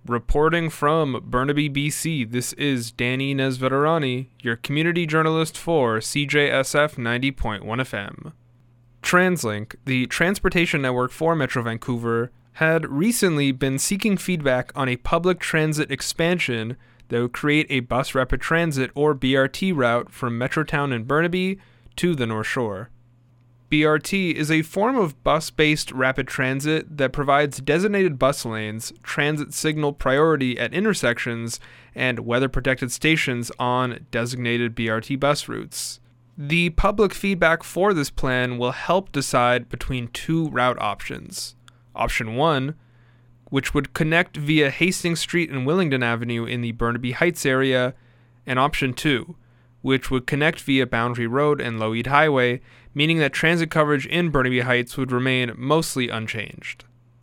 Reporting from Burnaby, BC, this is Danny Nesveterani, your community journalist for CJSF 90.1 FM. TransLink, the transportation network for Metro Vancouver, had recently been seeking feedback on a public transit expansion that would create a bus rapid transit or BRT route from Metrotown in Burnaby to the North Shore. BRT is a form of bus-based rapid transit that provides designated bus lanes, transit signal priority at intersections, and weather-protected stations on designated BRT bus routes. The public feedback for this plan will help decide between two route options. Option 1, which would connect via Hastings Street and Willingdon Avenue in the Burnaby Heights area, and Option 2, which would connect via Boundary Road and Lougheed Highway, meaning that transit coverage in Burnaby Heights would remain mostly unchanged.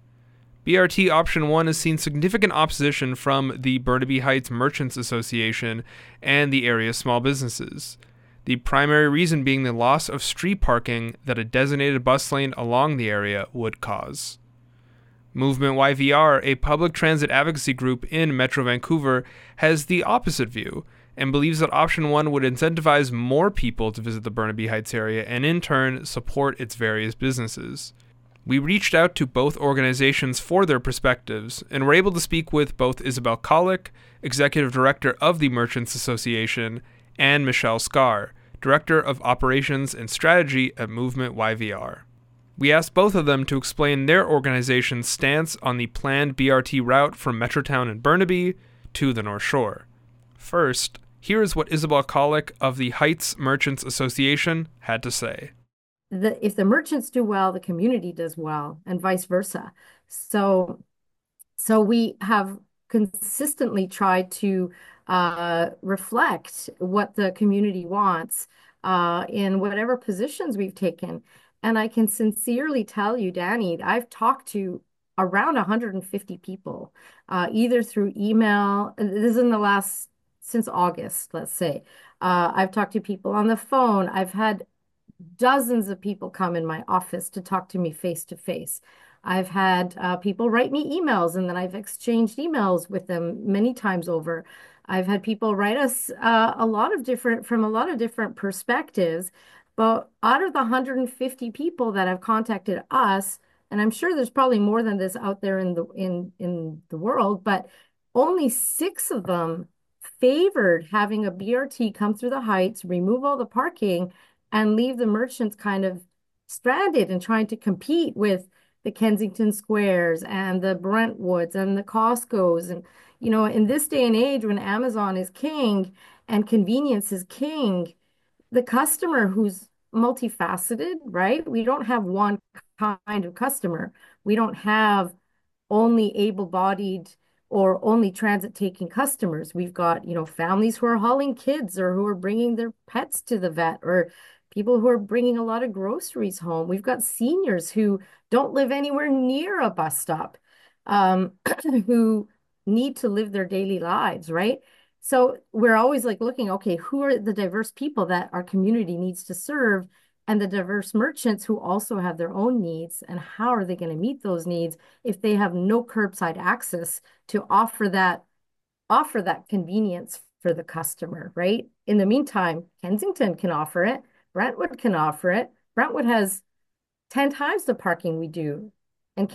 BRT Option 1 has seen significant opposition from the Burnaby Heights Merchants Association and the area's small businesses, the primary reason being the loss of street parking that a designated bus lane along the area would cause. Movement YVR, a public transit advocacy group in Metro Vancouver, has the opposite view and believes that Option 1 would incentivize more people to visit the Burnaby Heights area and in turn support its various businesses. We reached out to both organizations for their perspectives and were able to speak with both Isabel Kollick, Executive Director of the Merchants Association, and Michelle Scar, Director of Operations and Strategy at Movement YVR. We asked both of them to explain their organization's stance on the planned BRT route from Metrotown in Burnaby to the North Shore. First, here is what Isabel Kollick of the Heights Merchants Association had to say. If the merchants do well, the community does well, and vice versa. So we have consistently tried to reflect what the community wants in whatever positions we've taken. And I can sincerely tell you, Danny, I've talked to around 150 people, either through email. This is in the last, since August, let's say. I've talked to people on the phone. I've had dozens of people come in my office to talk to me face to face. I've had people write me emails and then I've exchanged emails with them many times over. I've had people write us from a lot of different perspectives. But out of the 150 people that have contacted us, and I'm sure there's probably more than this out there in the world, but only 6 of them favored having a BRT come through the Heights, remove all the parking, and leave the merchants kind of stranded and trying to compete with the Kensington Squares and the Brentwoods and the Costcos. And, in this day and age when Amazon is king and convenience is king, the customer who's multifaceted, right? We don't have one kind of customer. We don't have only able-bodied or only transit-taking customers. We've got, families who are hauling kids or who are bringing their pets to the vet or people who are bringing a lot of groceries home. We've got seniors who don't live anywhere near a bus stop, who need to live their daily lives, right? So we're always like looking, okay, who are the diverse people that our community needs to serve and the diverse merchants who also have their own needs, and how are they going to meet those needs if they have no curbside access to offer that convenience for the customer, right? In the meantime, Kensington can offer it, Brentwood can offer it. Brentwood has 10 times the parking we do, and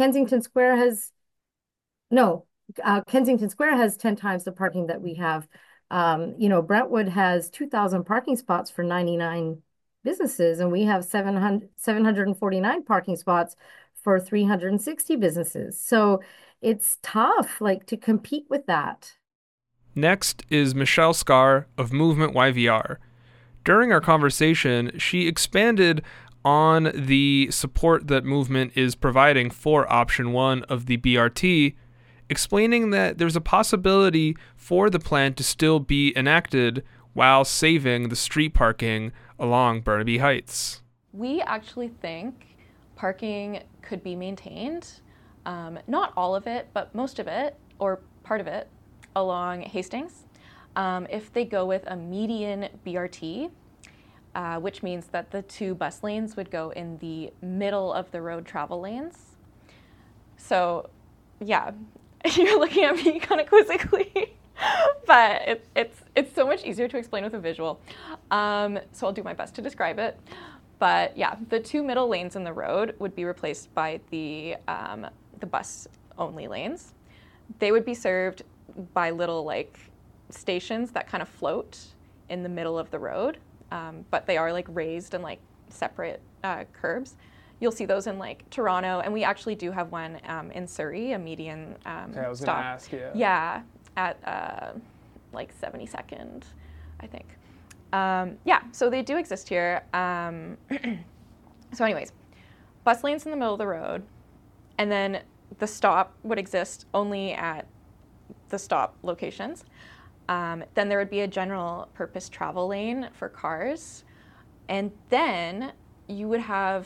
Kensington Square has 10 times the parking that we have. Brentwood has 2,000 parking spots for 99 businesses, and we have 749 parking spots for 360 businesses. So it's tough, like, to compete with that. Next is Michelle Scar of Movement YVR. During our conversation, she expanded on the support that Movement is providing for Option 1 of the BRT, explaining that there's a possibility for the plan to still be enacted while saving the street parking along Burnaby Heights. We actually think parking could be maintained, not all of it, but most of it, or part of it, along Hastings. If they go with a median BRT, which means that the 2 bus lanes would go in the middle of the road travel lanes. So, yeah, You're looking at me kind of quizzically, but it's so much easier to explain with a visual. So I'll do my best to describe it. But yeah, the two middle lanes in the road would be replaced by the bus only lanes. They would be served by little like stations that kind of float in the middle of the road, but they are like raised and like separate curbs. You'll see those in like Toronto, and we actually do have one in Surrey, a median Okay, I was stop. gonna ask, yeah. Yeah, at like 72nd, I think. Yeah, so they do exist here. So anyways, bus lanes in the middle of the road, and then the stop would exist only at the stop locations. Then there would be a general purpose travel lane for cars. And then you would have,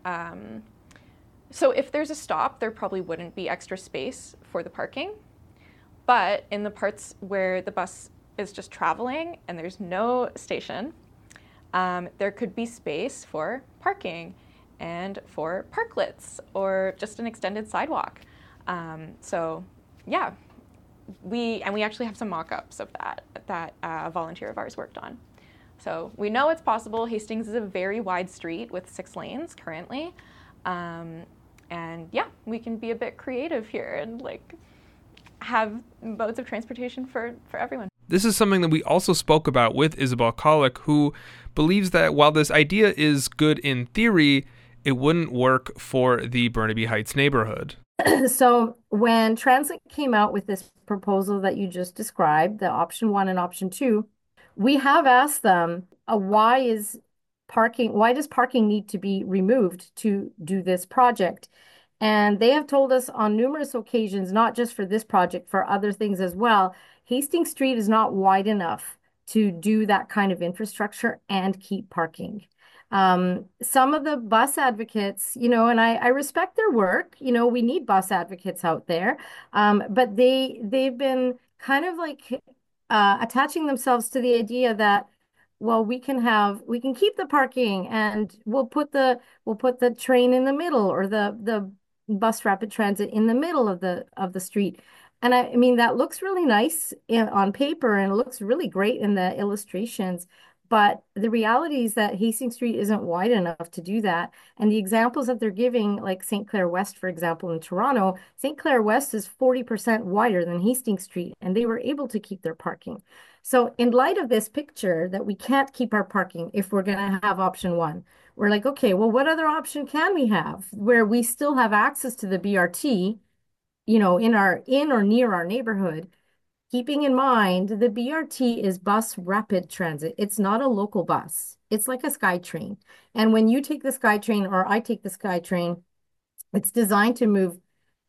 so if there's a stop, there probably wouldn't be extra space for the parking. But in the parts where the bus is just traveling and there's no station, there could be space for parking and for parklets or just an extended sidewalk. So yeah, we actually have some mock-ups of that a volunteer of ours worked on. So we know it's possible. Hastings is a very wide street with 6 lanes currently. And yeah, we can be a bit creative here and like have modes of transportation for everyone. This is something that we also spoke about with Isabel Colick, who believes that while this idea is good in theory, it wouldn't work for the Burnaby Heights neighborhood. So when Transit came out with this proposal that you just described, the option 1 and option 2, we have asked them, why does parking need to be removed to do this project? And they have told us on numerous occasions, not just for this project, for other things as well, Hastings Street is not wide enough to do that kind of infrastructure and keep parking. Some of the bus advocates, and I respect their work, we need bus advocates out there. But they've been kind of like attaching themselves to the idea that, well, we can keep the parking and we'll put the train in the middle, or the bus rapid transit in the middle of the street. And I mean, that looks really nice on paper, and it looks really great in the illustrations. But the reality is that Hastings Street isn't wide enough to do that. And the examples that they're giving, like St. Clair West, for example, in Toronto, St. Clair West is 40% wider than Hastings Street, and they were able to keep their parking. So in light of this picture that we can't keep our parking if we're going to have option 1, we're like, okay, well, what other option can we have where we still have access to the BRT, in or near our neighborhood? Keeping in mind, the BRT is bus rapid transit. It's not a local bus. It's like a SkyTrain. And when you take the SkyTrain, or I take the SkyTrain, it's designed to move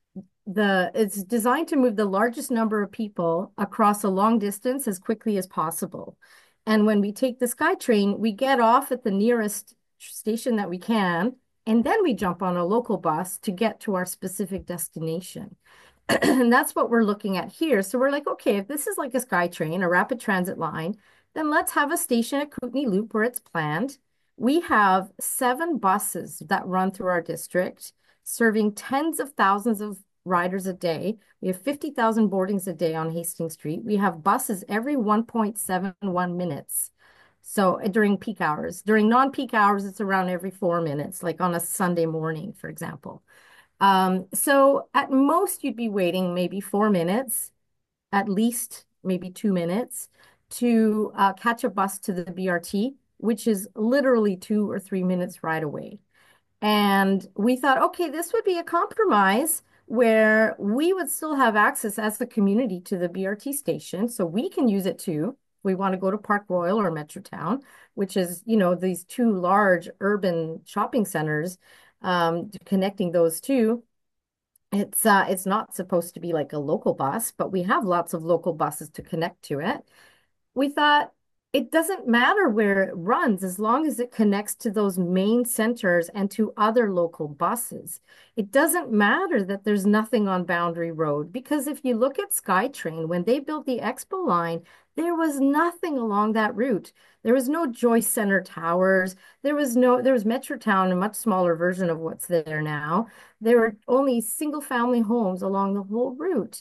the largest number of people across a long distance as quickly as possible. And when we take the SkyTrain, we get off at the nearest station that we can, and then we jump on a local bus to get to our specific destination. And that's what we're looking at here. So we're like, okay, if this is like a SkyTrain, a rapid transit line, then let's have a station at Kootenay Loop where it's planned. We have 7 buses that run through our district, serving tens of thousands of riders a day. We have 50,000 boardings a day on Hastings Street. We have buses every 1.71 minutes. So during peak hours, during non-peak hours, it's around every 4 minutes, like on a Sunday morning, for example. So at most you'd be waiting maybe 4 minutes, at least maybe 2 minutes to catch a bus to the BRT, which is literally 2 or 3 minutes right away. And we thought, okay, this would be a compromise where we would still have access as the community to the BRT station, so we can use it too. We want to go to Park Royal or Metrotown, which is, these 2 large urban shopping centers, connecting those two. It's not supposed to be like a local bus, but we have lots of local buses to connect to it. We thought it doesn't matter where it runs as long as it connects to those main centers and to other local buses. It doesn't matter that there's nothing on Boundary Road, because if you look at SkyTrain, when they built the Expo line, there was nothing along that route. There was no Joyce Center Towers. There was Metrotown, a much smaller version of what's there now. There were only single family homes along the whole route.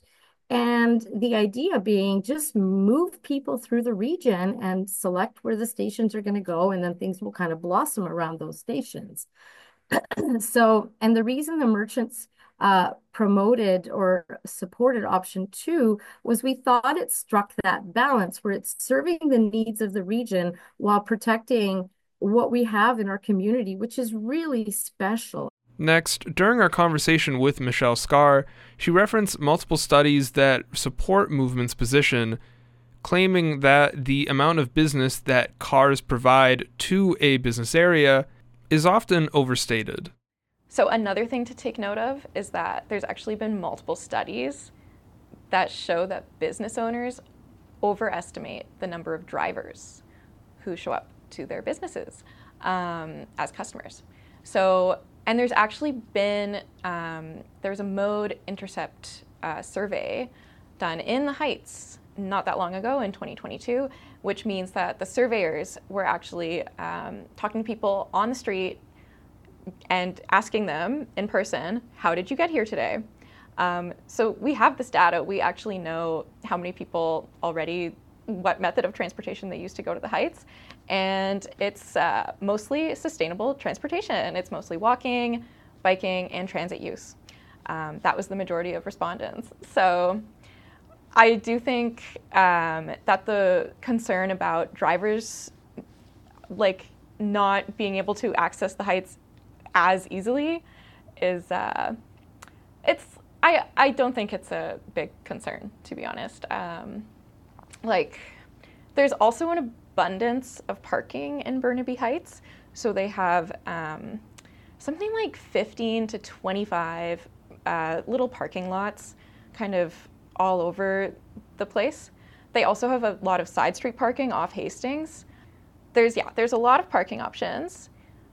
And the idea being just move people through the region and select where the stations are going to go, and then things will kind of blossom around those stations. So, and the reason the merchants promoted or supported option two was we thought it struck that balance where it's serving the needs of the region while protecting what we have in our community, which is really special. Next, during our conversation with Michelle Scar, she referenced multiple studies that support Movement's position, claiming that the amount of business that cars provide to a business area is often overstated. So another thing to take note of is that there's actually been multiple studies that show that business owners overestimate the number of drivers who show up to their businesses as customers. So, and there's actually been, there's a Mode Intercept survey done in the Heights not that long ago in 2022, which means that the surveyors were actually talking to people on the street and asking them in person, how did you get here today? So we have this data. We actually know how many people already, what method of transportation they use to go to the Heights. And it's mostly sustainable transportation. It's mostly walking, biking, and transit use. That was the majority of respondents. So I do think that the concern about drivers like not being able to access the Heights as easily is I don't think it's a big concern, to be honest. Like there's also an abundance of parking in Burnaby Heights, so they have something like 15 to 25 little parking lots kind of all over the place. They also have a lot of side street parking off Hastings. There's a lot of parking options.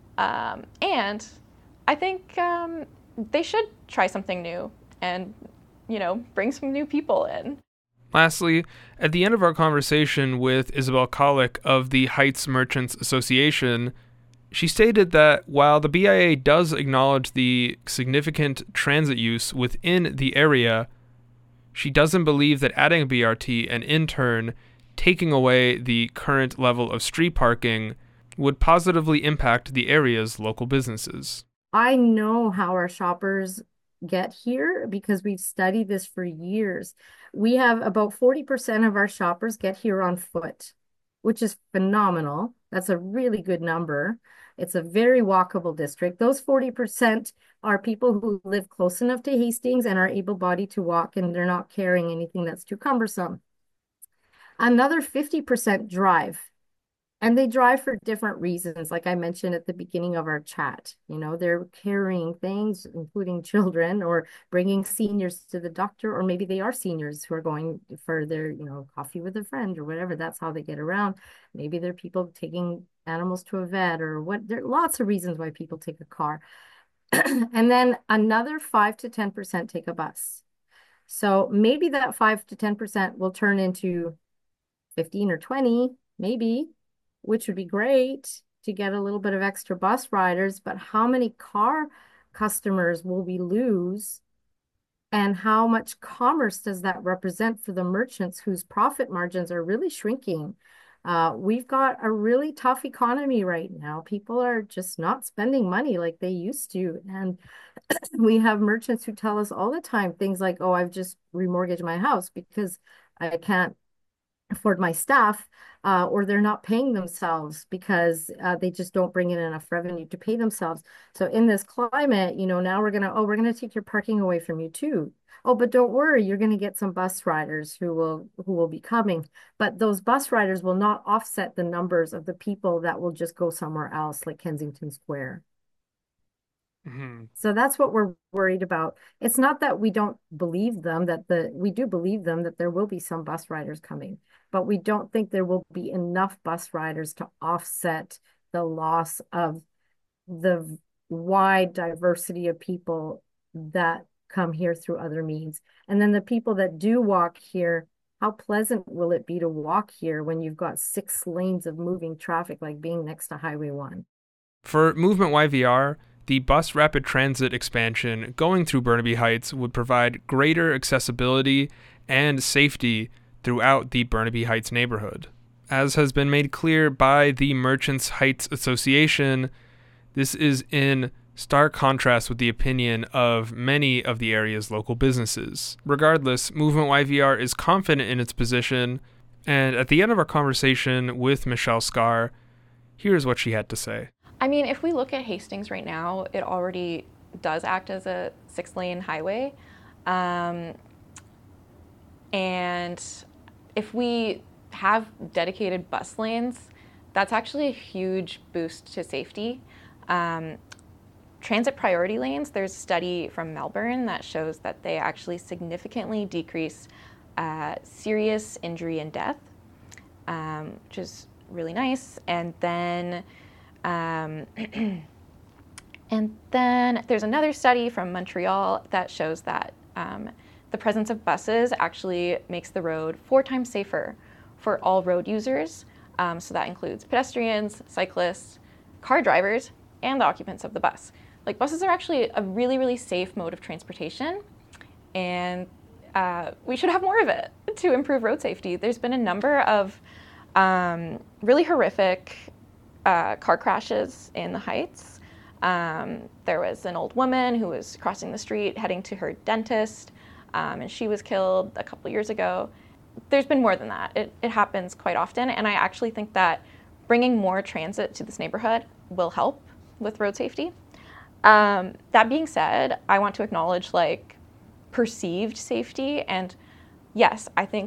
And I think they should try something new and, bring some new people in. Lastly, at the end of our conversation with Isabel Kolick of the Heights Merchants Association, she stated that while the BIA does acknowledge the significant transit use within the area, she doesn't believe that adding a BRT and in turn taking away the current level of street parking would positively impact the area's local businesses. I know how our shoppers get here because we've studied this for years. We have about 40% of our shoppers get here on foot, which is phenomenal. That's a really good number. It's a very walkable district. Those 40% are people who live close enough to Hastings and are able-bodied to walk, and they're not carrying anything that's too cumbersome. Another 50% drive. And they drive for different reasons, like I mentioned at the beginning of our chat. They're carrying things, including children, or bringing seniors to the doctor, or maybe they are seniors who are going for their, coffee with a friend or whatever. That's how they get around. Maybe they're people taking animals to a vet or what. There are lots of reasons why people take a car. And then another 5 to 10% take a bus. So maybe that 5 to 10% will turn into 15 or 20, maybe, which would be great to get a little bit of extra bus riders, but how many car customers will we lose? And how much commerce does that represent for the merchants whose profit margins are really shrinking? We've got a really tough economy right now. People are just not spending money like they used to. And we have merchants who tell us all the time things like, oh, I've just remortgaged my house because I can't afford my staff, or they're not paying themselves because they just don't bring in enough revenue to pay themselves. So in this climate, now we're gonna take your parking away from you too. Oh, but don't worry, you're gonna get some bus riders who will be coming. But those bus riders will not offset the numbers of the people that will just go somewhere else, like Kensington Square. Mm-hmm. So that's what we're worried about. It's not that we don't believe them, we do believe them that there will be some bus riders coming, but we don't think there will be enough bus riders to offset the loss of the wide diversity of people that come here through other means. And then the people that do walk here, how pleasant will it be to walk here when you've got 6 lanes of moving traffic, like being next to Highway 1? For Movement YVR, the bus rapid transit expansion going through Burnaby Heights would provide greater accessibility and safety throughout the Burnaby Heights neighborhood. As has been made clear by the Merchants Heights Association, this is in stark contrast with the opinion of many of the area's local businesses. Regardless, Movement YVR is confident in its position, and at the end of our conversation with Michelle Scar, here's what she had to say. I mean, if we look at Hastings right now, it already does act as a 6-lane highway. And if we have dedicated bus lanes, that's actually a huge boost to safety. Transit priority lanes, there's a study from Melbourne that shows that they actually significantly decrease serious injury and death, which is really nice. And then there's another study from Montreal that shows that the presence of buses actually makes the road 4 times safer for all road users. So that includes pedestrians, cyclists, car drivers, and the occupants of the bus. Like, buses are actually a really, really safe mode of transportation, and we should have more of it to improve road safety. There's been a number of really horrific car crashes in the Heights. There was an old woman who was crossing the street heading to her dentist, and she was killed a couple years ago. There's been more than that. It happens quite often, and I actually think that bringing more transit to this neighborhood will help with road safety. That being said, I want to acknowledge perceived safety, and yes, I think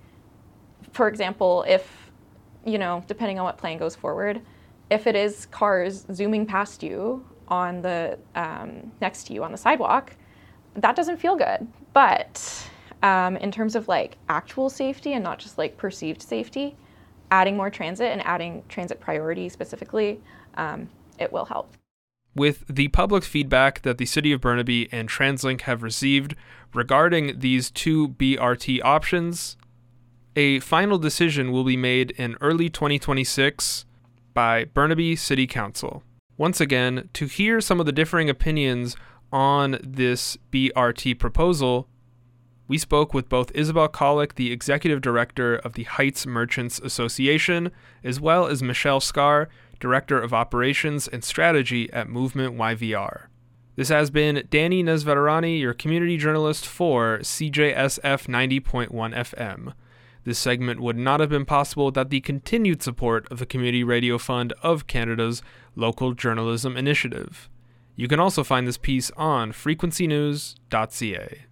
for example, if, depending on what plan goes forward, if it is cars zooming past you on the next to you on the sidewalk, that doesn't feel good. But in terms of actual safety and not just perceived safety, adding more transit and adding transit priority specifically, it will help. With the public feedback that the City of Burnaby and TransLink have received regarding these 2 BRT options, a final decision will be made in early 2026 by Burnaby City Council. Once again, to hear some of the differing opinions on this BRT proposal, we spoke with both Isabel Colick, the Executive Director of the Heights Merchants Association, as well as Michelle Scar, Director of Operations and Strategy at Movement YVR. This has been Danny Nesveterani, your community journalist for CJSF 90.1 FM. This segment would not have been possible without the continued support of the Community Radio Fund of Canada's Local Journalism Initiative. You can also find this piece on frequencynews.ca.